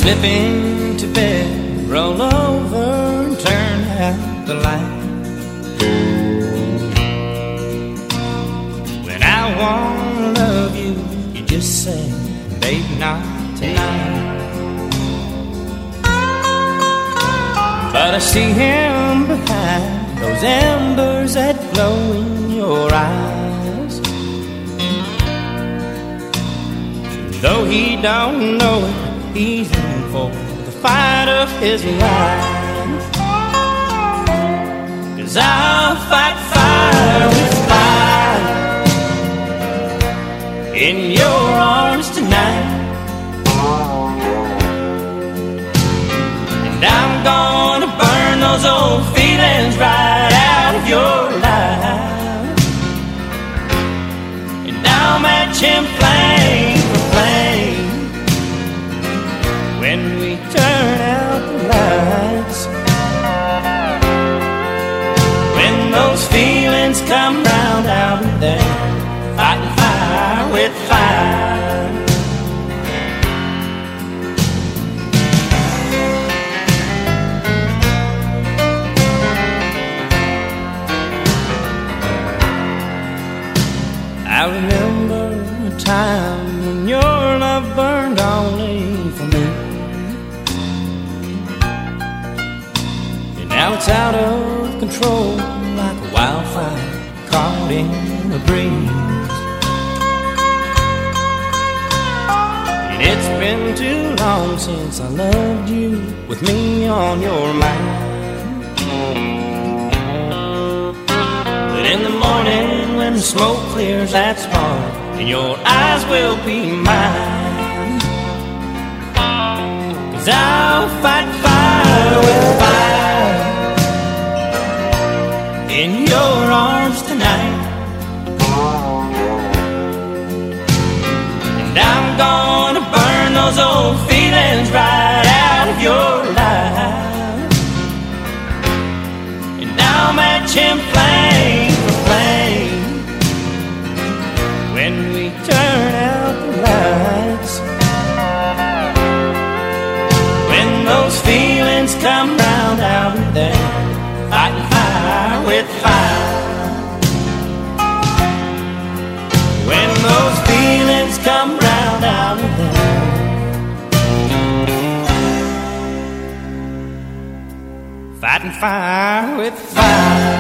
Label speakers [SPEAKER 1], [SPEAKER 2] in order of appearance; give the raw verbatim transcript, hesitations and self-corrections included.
[SPEAKER 1] slip into bed, roll over and turn out the light. When I wanna love you, you just say, babe, not tonight. But I see him behind those embers that glow in your eyes. Though he don't know it, he's in for the fight of his life. 'Cause I'll fight fire with fire in your arms tonight. And I'm gonna burn those old feelings right out of your life. And I'll match him flame for flame when we turn out the lights. When those feelings come round, I'll be there, fighting fire with fire. I remember a time when your love burned only for me, and now it's out of control like a wildfire caught in a breeze. And it's been too long since I loved you with me on your mind. But in the morning when the smoke clears that spark, and your eyes will be mine. 'Cause I'll fight fire with fire in your arms tonight. And I'm gonna burn those old feelings right out of your life. And I'll match him flame for flame when we turn out the lights. When those feelings come round, I'll be there, fighting fire with fire. When those feelings come round, I'll be there, fighting fire with fire.